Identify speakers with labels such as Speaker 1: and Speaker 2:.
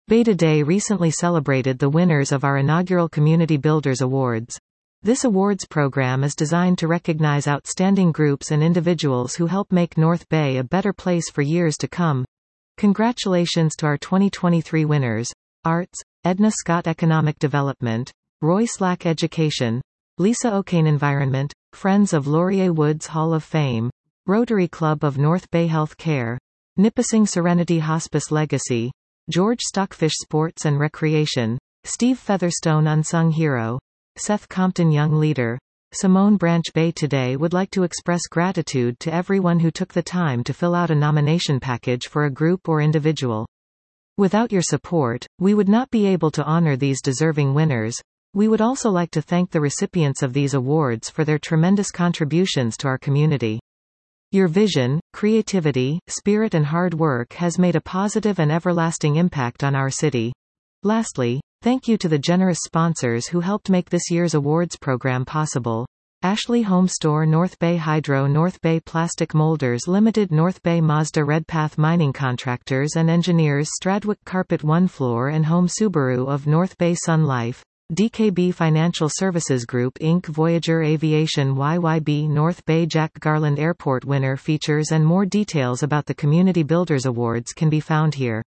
Speaker 1: Bay Today recently celebrated the winners of our inaugural Community Builders Awards. This awards program is designed to recognize outstanding groups and individuals who help make North Bay a better place for years to come. Congratulations to our 2023 winners: Arts, Edna Scott Economic Development, Roy Slack Education, Lisa O'Kane Environment, Friends of Laurier Woods Hall of Fame, Rotary Club of North Bay Health Care, Nipissing Serenity Hospice Legacy, George Stockfish Sports and Recreation, Steve Featherstone Unsung Hero, Seth Compton Young Leader, Simone Branch. Bay Today would like to express gratitude to everyone who took the time to fill out a nomination package for a group or individual. Without your support, we would not be able to honor these deserving winners. We would also like to thank the recipients of these awards for their tremendous contributions to our community. Your vision, creativity, spirit and hard work has made a positive and everlasting impact on our city. Lastly, thank you to the generous sponsors who helped make this year's awards program possible: Ashley Home Store, North Bay Hydro, North Bay Plastic Molders Limited, North Bay Mazda, Redpath Mining Contractors and Engineers, Stradwick Carpet, One Floor and Home, Subaru of North Bay, Sun Life, DKB Financial Services Group Inc., Voyager Aviation, YYB, North Bay Jack Garland Airport. Winner features and more details about the Community Builders Awards can be found here.